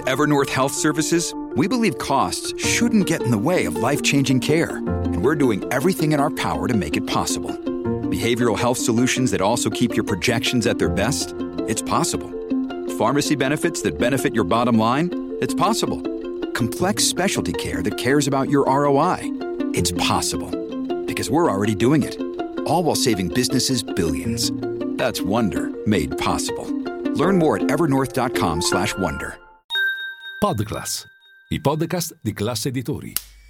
Evernorth Health Services, we believe costs shouldn't get in the way of life-changing care, and we're doing everything in our power to make it possible. Behavioral health solutions that also keep your projections at their best? It's possible. Pharmacy benefits that benefit your bottom line? It's possible. Complex specialty care that cares about your ROI? It's possible. Because we're already doing it. All while saving businesses billions. That's Wonder made possible. Learn more at evernorth.com/wonder. Podclass, i podcast di Classe Editori.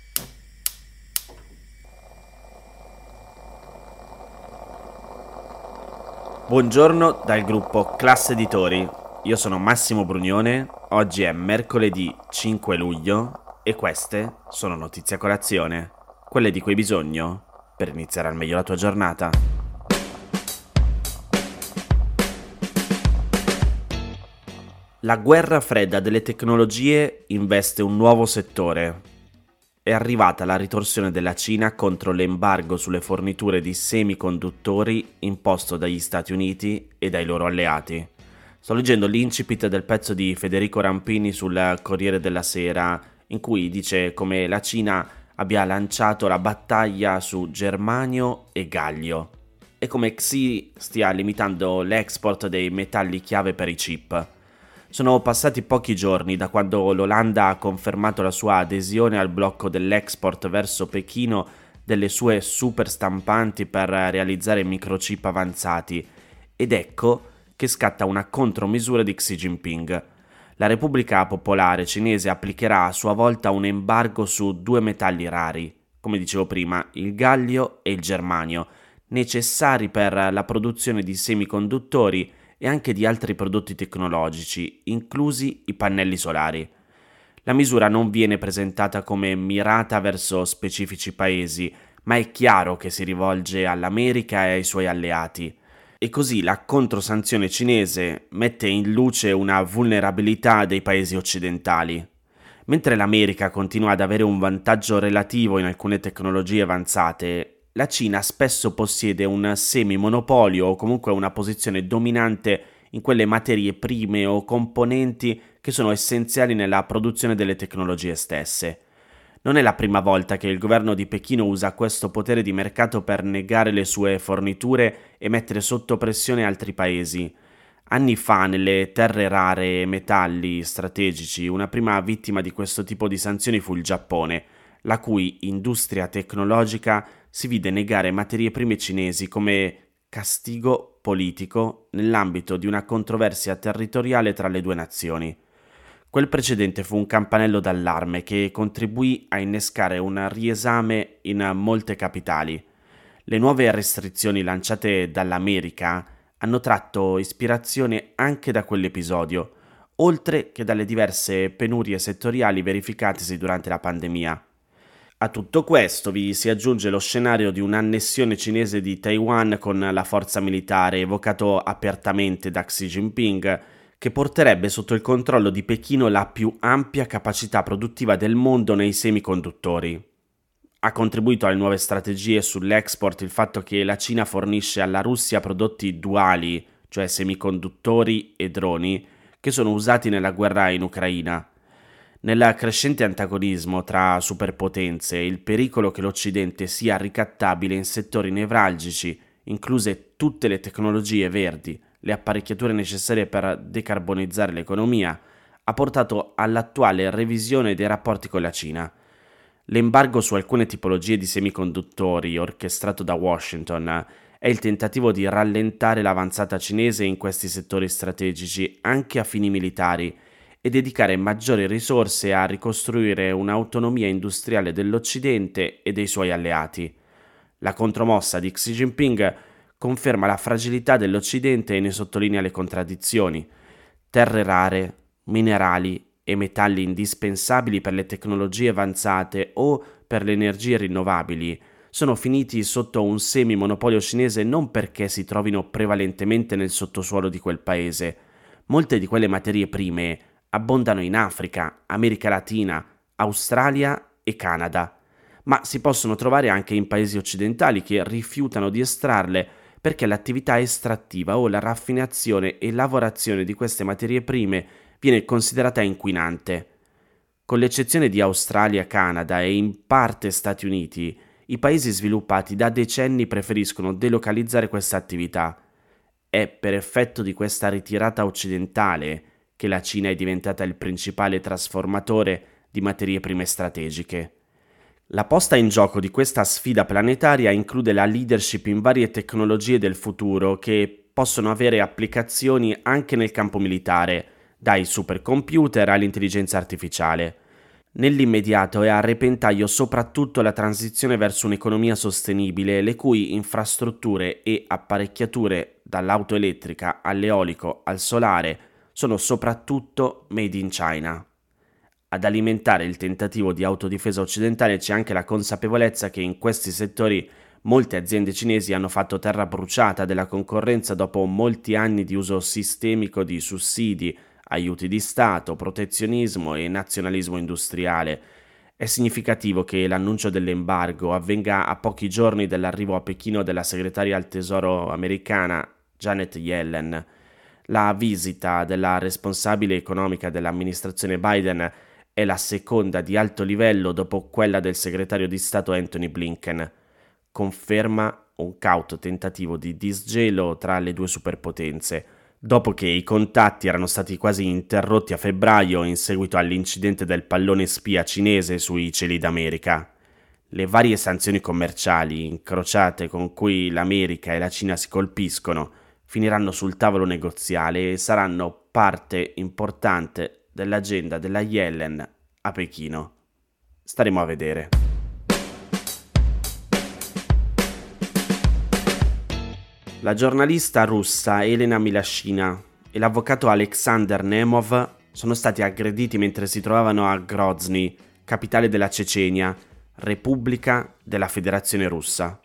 Buongiorno dal gruppo Classe Editori. Io sono Massimo Brugnone. Oggi è mercoledì 5 luglio e queste sono notizie a colazione, quelle di cui hai bisogno per iniziare al meglio la tua giornata. La guerra fredda delle tecnologie investe un nuovo settore. È arrivata la ritorsione della Cina contro l'embargo sulle forniture di semiconduttori imposto dagli Stati Uniti e dai loro alleati. Sto leggendo l'incipit del pezzo di Federico Rampini sul Corriere della Sera, in cui dice come la Cina abbia lanciato la battaglia su germanio e gallio e come Xi stia limitando l'export dei metalli chiave per i chip. Sono passati pochi giorni da quando l'Olanda ha confermato la sua adesione al blocco dell'export verso Pechino delle sue super stampanti per realizzare microchip avanzati, ed ecco che scatta una contromisura di Xi Jinping. La Repubblica Popolare Cinese applicherà a sua volta un embargo su due metalli rari, come dicevo prima, il gallio e il germanio, necessari per la produzione di semiconduttori e anche di altri prodotti tecnologici, inclusi i pannelli solari. La misura non viene presentata come mirata verso specifici paesi, ma è chiaro che si rivolge all'America e ai suoi alleati. E così la controsanzione cinese mette in luce una vulnerabilità dei paesi occidentali. Mentre l'America continua ad avere un vantaggio relativo in alcune tecnologie avanzate, la Cina spesso possiede un semi-monopolio o comunque una posizione dominante in quelle materie prime o componenti che sono essenziali nella produzione delle tecnologie stesse. Non è la prima volta che il governo di Pechino usa questo potere di mercato per negare le sue forniture e mettere sotto pressione altri paesi. Anni fa, nelle terre rare e metalli strategici, una prima vittima di questo tipo di sanzioni fu il Giappone, la cui industria tecnologica si vide negare materie prime cinesi come castigo politico nell'ambito di una controversia territoriale tra le due nazioni. Quel precedente fu un campanello d'allarme che contribuì a innescare un riesame in molte capitali. Le nuove restrizioni lanciate dall'America hanno tratto ispirazione anche da quell'episodio, oltre che dalle diverse penurie settoriali verificatesi durante la pandemia. A tutto questo vi si aggiunge lo scenario di un'annessione cinese di Taiwan con la forza militare evocato apertamente da Xi Jinping, che porterebbe sotto il controllo di Pechino la più ampia capacità produttiva del mondo nei semiconduttori. Ha contribuito alle nuove strategie sull'export il fatto che la Cina fornisce alla Russia prodotti duali, cioè semiconduttori e droni, che sono usati nella guerra in Ucraina. Nel crescente antagonismo tra superpotenze, il pericolo che l'Occidente sia ricattabile in settori nevralgici, incluse tutte le tecnologie verdi, le apparecchiature necessarie per decarbonizzare l'economia, ha portato all'attuale revisione dei rapporti con la Cina. L'embargo su alcune tipologie di semiconduttori, orchestrato da Washington, è il tentativo di rallentare l'avanzata cinese in questi settori strategici anche a fini militari e dedicare maggiori risorse a ricostruire un'autonomia industriale dell'Occidente e dei suoi alleati. La contromossa di Xi Jinping conferma la fragilità dell'Occidente e ne sottolinea le contraddizioni. Terre rare, minerali e metalli indispensabili per le tecnologie avanzate o per le energie rinnovabili sono finiti sotto un semi-monopolio cinese non perché si trovino prevalentemente nel sottosuolo di quel paese. Molte di quelle materie prime abbondano in Africa, America Latina, Australia e Canada, ma si possono trovare anche in paesi occidentali che rifiutano di estrarle perché l'attività estrattiva o la raffinazione e lavorazione di queste materie prime viene considerata inquinante. Con l'eccezione di Australia, Canada e in parte Stati Uniti, i paesi sviluppati da decenni preferiscono delocalizzare questa attività. È per effetto di questa ritirata occidentale che la Cina è diventata il principale trasformatore di materie prime strategiche. La posta in gioco di questa sfida planetaria include la leadership in varie tecnologie del futuro che possono avere applicazioni anche nel campo militare, dai supercomputer all'intelligenza artificiale. Nell'immediato è a repentaglio soprattutto la transizione verso un'economia sostenibile, le cui infrastrutture e apparecchiature, dall'auto elettrica all'eolico al solare, sono soprattutto made in China. Ad alimentare il tentativo di autodifesa occidentale c'è anche la consapevolezza che in questi settori molte aziende cinesi hanno fatto terra bruciata della concorrenza dopo molti anni di uso sistemico di sussidi, aiuti di Stato, protezionismo e nazionalismo industriale. È significativo che l'annuncio dell'embargo avvenga a pochi giorni dall'arrivo a Pechino della segretaria al Tesoro americana Janet Yellen. La visita della responsabile economica dell'amministrazione Biden è la seconda di alto livello dopo quella del segretario di Stato Antony Blinken. Conferma un cauto tentativo di disgelo tra le due superpotenze, dopo che i contatti erano stati quasi interrotti a febbraio in seguito all'incidente del pallone spia cinese sui cieli d'America. Le varie sanzioni commerciali incrociate con cui l'America e la Cina si colpiscono finiranno sul tavolo negoziale e saranno parte importante dell'agenda della Yellen a Pechino. Staremo a vedere. La giornalista russa Elena Milashina e l'avvocato Alexander Nemov sono stati aggrediti mentre si trovavano a Grozny, capitale della Cecenia, Repubblica della Federazione Russa.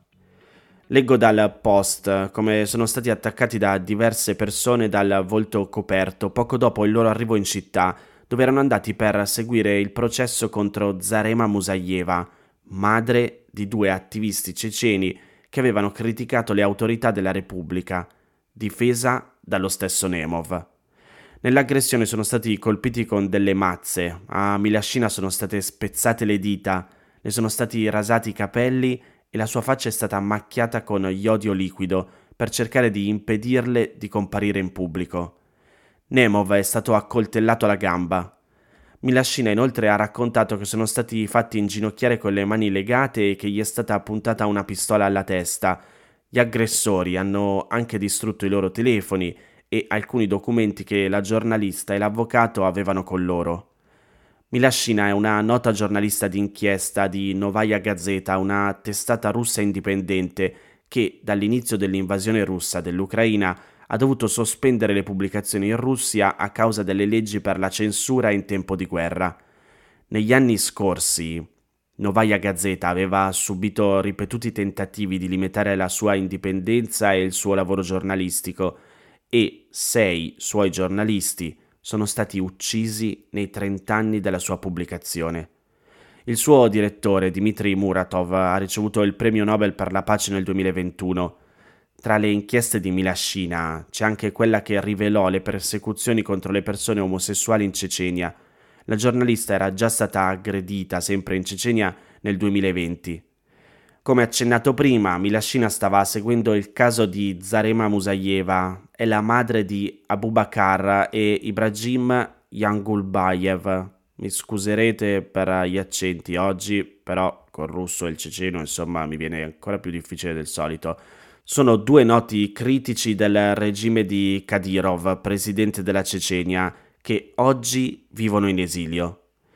Leggo dal Post come sono stati attaccati da diverse persone dal volto coperto poco dopo il loro arrivo in città, dove erano andati per seguire il processo contro Zarema Musayeva, madre di due attivisti ceceni che avevano criticato le autorità della Repubblica, difesa dallo stesso Nemov. Nell'aggressione sono stati colpiti con delle mazze, a Milashina sono state spezzate le dita, le sono stati rasati i capelli e la sua faccia è stata macchiata con iodio liquido per cercare di impedirle di comparire in pubblico. Nemov è stato accoltellato alla gamba. Milashina inoltre ha raccontato che sono stati fatti inginocchiare con le mani legate e che gli è stata puntata una pistola alla testa. Gli aggressori hanno anche distrutto i loro telefoni e alcuni documenti che la giornalista e l'avvocato avevano con loro. Milashina è una nota giornalista d'inchiesta di Novaya Gazeta, una testata russa indipendente che dall'inizio dell'invasione russa dell'Ucraina ha dovuto sospendere le pubblicazioni in Russia a causa delle leggi per la censura in tempo di guerra. Negli anni scorsi, Novaya Gazeta aveva subito ripetuti tentativi di limitare la sua indipendenza e il suo lavoro giornalistico e 6 suoi giornalisti sono stati uccisi nei 30 anni della sua pubblicazione. Il suo direttore, Dmitry Muratov, ha ricevuto il premio Nobel per la pace nel 2021. Tra le inchieste di Milashina c'è anche quella che rivelò le persecuzioni contro le persone omosessuali in Cecenia. La giornalista era già stata aggredita sempre in Cecenia nel 2020. Come accennato prima, Milashina stava seguendo il caso di Zarema Musayeva, è la madre di Abubakar e Ibrahim Yangulbayev. Mi scuserete per gli accenti oggi, però col russo e il ceceno, insomma, mi viene ancora più difficile del solito. Sono due noti critici del regime di Kadyrov, presidente della Cecenia, che oggi vivono in esilio.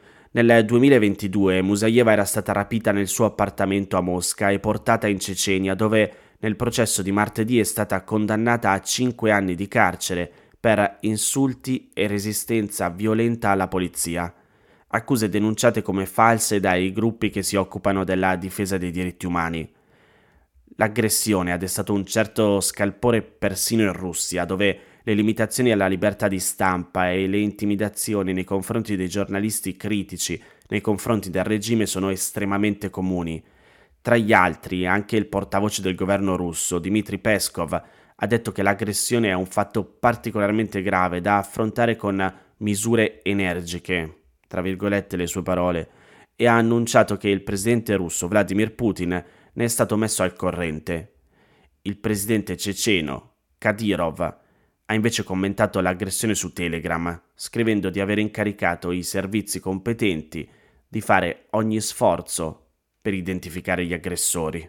Nel 2022 Musayeva era stata rapita nel suo appartamento a Mosca e portata in Cecenia, dove nel processo di martedì è stata condannata a 5 anni di carcere per insulti e resistenza violenta alla polizia, accuse denunciate come false dai gruppi che si occupano della difesa dei diritti umani. L'aggressione ha destato un certo scalpore persino in Russia, dove le limitazioni alla libertà di stampa e le intimidazioni nei confronti dei giornalisti critici nei confronti del regime sono estremamente comuni. Tra gli altri, anche il portavoce del governo russo, Dmitry Peskov, ha detto che l'aggressione è un fatto particolarmente grave da affrontare con misure energiche, tra virgolette le sue parole, e ha annunciato che il presidente russo Vladimir Putin ne è stato messo al corrente. Il presidente ceceno, Kadyrov, ha invece commentato l'aggressione su Telegram, scrivendo di aver incaricato i servizi competenti di fare ogni sforzo per identificare gli aggressori.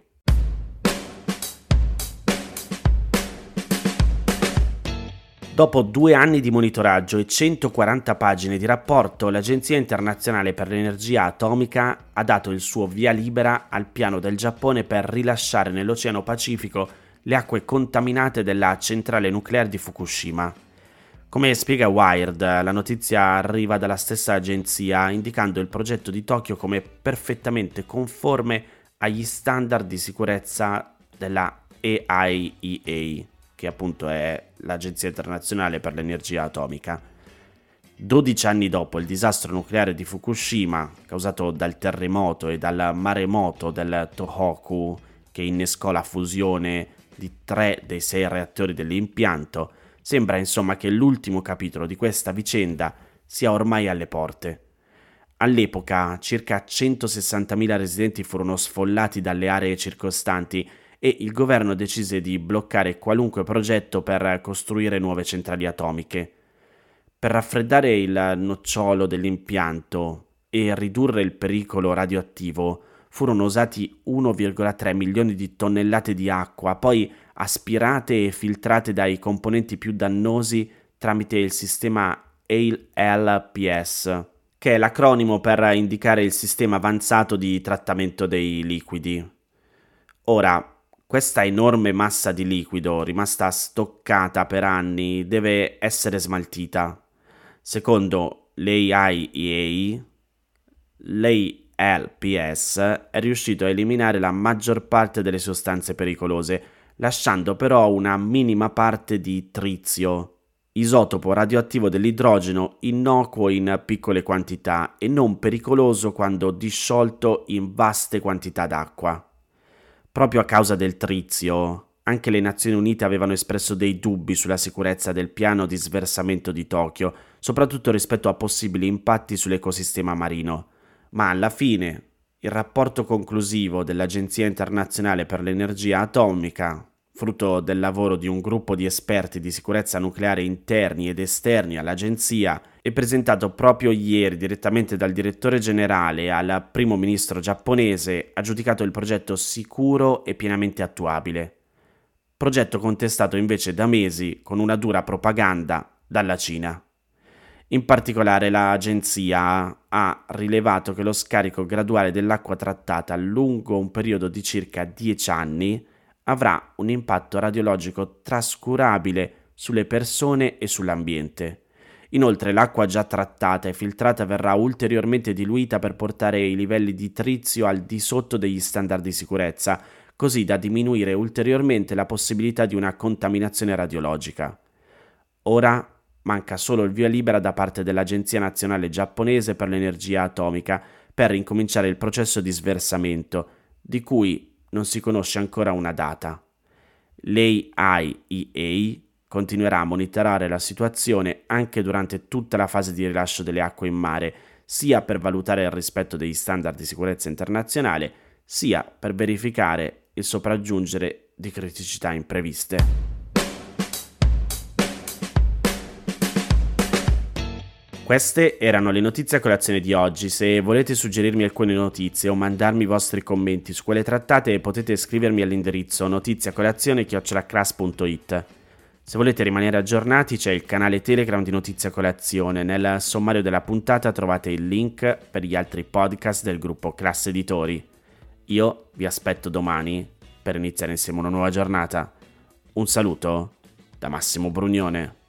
Dopo 2 anni di monitoraggio e 140 pagine di rapporto, l'Agenzia Internazionale per l'Energia Atomica ha dato il suo via libera al piano del Giappone per rilasciare nell'Oceano Pacifico le acque contaminate della centrale nucleare di Fukushima. Come spiega Wired, la notizia arriva dalla stessa agenzia, indicando il progetto di Tokyo come perfettamente conforme agli standard di sicurezza della AIEA, che appunto è l'Agenzia Internazionale per l'Energia Atomica. 12 anni dopo il disastro nucleare di Fukushima, causato dal terremoto e dal maremoto del Tohoku, che innescò la fusione di 3 dei 6 reattori dell'impianto, sembra insomma che l'ultimo capitolo di questa vicenda sia ormai alle porte. All'epoca circa 160.000 residenti furono sfollati dalle aree circostanti e il governo decise di bloccare qualunque progetto per costruire nuove centrali atomiche. Per raffreddare il nocciolo dell'impianto e ridurre il pericolo radioattivo furono usati 1,3 milioni di tonnellate di acqua, poi aspirate e filtrate dai componenti più dannosi tramite il sistema ALPS, che è l'acronimo per indicare il sistema avanzato di trattamento dei liquidi. Ora, questa enorme massa di liquido, rimasta stoccata per anni, deve essere smaltita. Secondo l'AIEA, l'ALPS è riuscito a eliminare la maggior parte delle sostanze pericolose, lasciando però una minima parte di trizio, isotopo radioattivo dell'idrogeno innocuo in piccole quantità e non pericoloso quando disciolto in vaste quantità d'acqua. Proprio a causa del trizio, anche le Nazioni Unite avevano espresso dei dubbi sulla sicurezza del piano di sversamento di Tokyo, soprattutto rispetto a possibili impatti sull'ecosistema marino. Ma alla fine, il rapporto conclusivo dell'Agenzia Internazionale per l'Energia Atomica, frutto del lavoro di un gruppo di esperti di sicurezza nucleare interni ed esterni all'agenzia, è presentato proprio ieri direttamente dal direttore generale al primo ministro giapponese, ha giudicato il progetto sicuro e pienamente attuabile. Progetto contestato invece da mesi con una dura propaganda dalla Cina. In particolare l'agenzia ha rilevato che lo scarico graduale dell'acqua trattata lungo un periodo di circa 10 anni avrà un impatto radiologico trascurabile sulle persone e sull'ambiente. Inoltre l'acqua già trattata e filtrata verrà ulteriormente diluita per portare i livelli di trizio al di sotto degli standard di sicurezza, così da diminuire ulteriormente la possibilità di una contaminazione radiologica. Ora manca solo il via libera da parte dell'Agenzia Nazionale Giapponese per l'Energia Atomica per incominciare il processo di sversamento, di cui non si conosce ancora una data. L'AIEA continuerà a monitorare la situazione anche durante tutta la fase di rilascio delle acque in mare, sia per valutare il rispetto degli standard di sicurezza internazionale, sia per verificare il sopraggiungere di criticità impreviste. Queste erano le notizie a colazione di oggi. Se volete suggerirmi alcune notizie o mandarmi i vostri commenti su quelle trattate, potete scrivermi all'indirizzo notiziacolazione@cras.it. Se volete rimanere aggiornati c'è il canale Telegram di Notizia Colazione. Nel sommario della puntata trovate il link per gli altri podcast del gruppo Class Editori. Io vi aspetto domani per iniziare insieme una nuova giornata. Un saluto da Massimo Brugnone.